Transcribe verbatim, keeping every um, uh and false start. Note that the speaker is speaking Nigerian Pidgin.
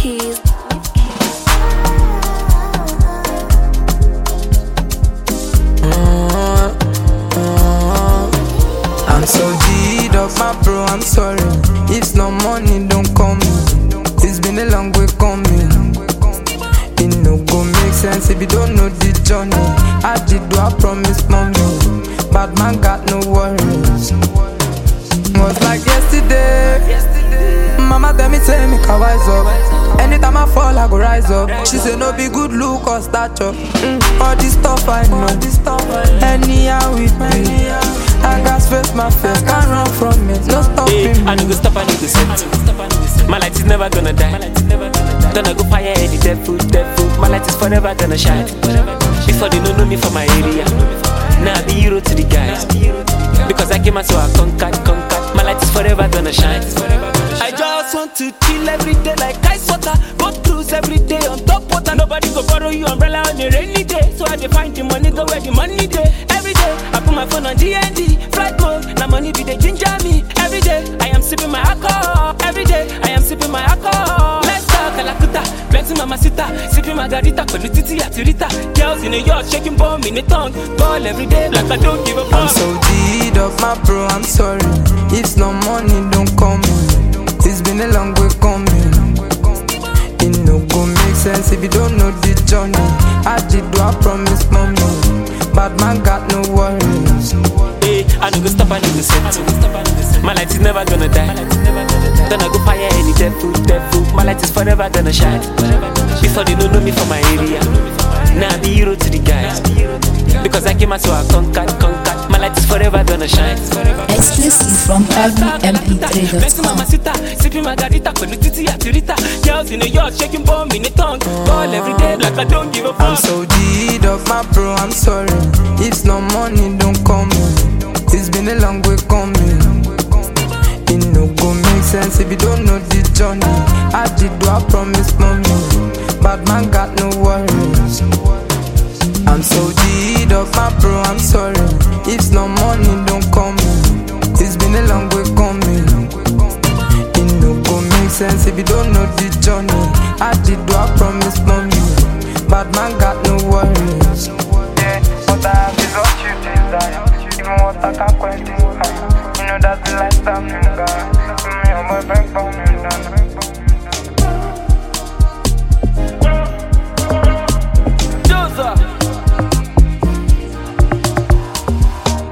keys. Uh, uh, I'm so G'd up, my bro, I'm sorry. If no money, don't call me. It's been a long way coming. It no go make sense if you don't know the journey. I did do I promise, mommy. Bad man got no worries. Was like yesterday. Mama tell me, tell me, can wise up. Anytime I fall, I go rise up. She say no be good look or stature. Mm, all this stuff I know. Anyhow it be. I got face my face, can't run from it. No stopping hey, I no go stop, I no go set. My light is never gonna die. Gonna go fire any devil, devil. My light is forever gonna shine. Before they don't know me from my area. Now I be hero to the guys. Because I came out so I conquered, conquered. My light is forever gonna shine. I just want to chill every day like ice water. Go cruise every day on top water. Nobody go borrow you umbrella on a rainy day. So I dey find the money, go where the money day. Every day I put my phone on D N D. Flight mode, now money be the ginger me. Every day I am sipping my alcohol. Every day I am sipping my alcohol. Let's talk Kalakuta, plenty mamacita. Sipping margarita, pelutiti atirita. Girls in a yacht shaking bomb in the tongue. Ball every day like I don't give a fuck. I'm so G'd up, my bro, I'm sorry. If no money, don't call me. It's been a long way coming. It no go make sense if you don't know the journey. I did do I promise, mommy. Bad man got no worries. Hey, I no go stop, I no go set. My light is never gonna die. Then I go fire any devil, devil. My light is forever gonna shine. Before they don't know me from my area. Now I be hero to the guys. Because I came out so I conquered, conquered. My light is forever gonna shine. Exclusive from Urban M P three dot com. Sipping margarita, pelutiti atirita. Girls in a yacht shaking bomb in the tongue. Ball every day like I don't give a fuck. I'm so G'd up, my bro, I'm sorry. If no money, don't call me. It's been a long way coming. It no go make sense if you don't know the journey. I did do I promise, mommy. Bad man got no worries. I'm so G'd up, my bro, I'm sorry. If no money, don't call me. It's been a long way coming. It no go make sense if you don't know the journey. I did do I promise, mommy. Bad man got no worries. Yeah, what I have is what you desire. Even what I can't question. You know that's the lifestyle.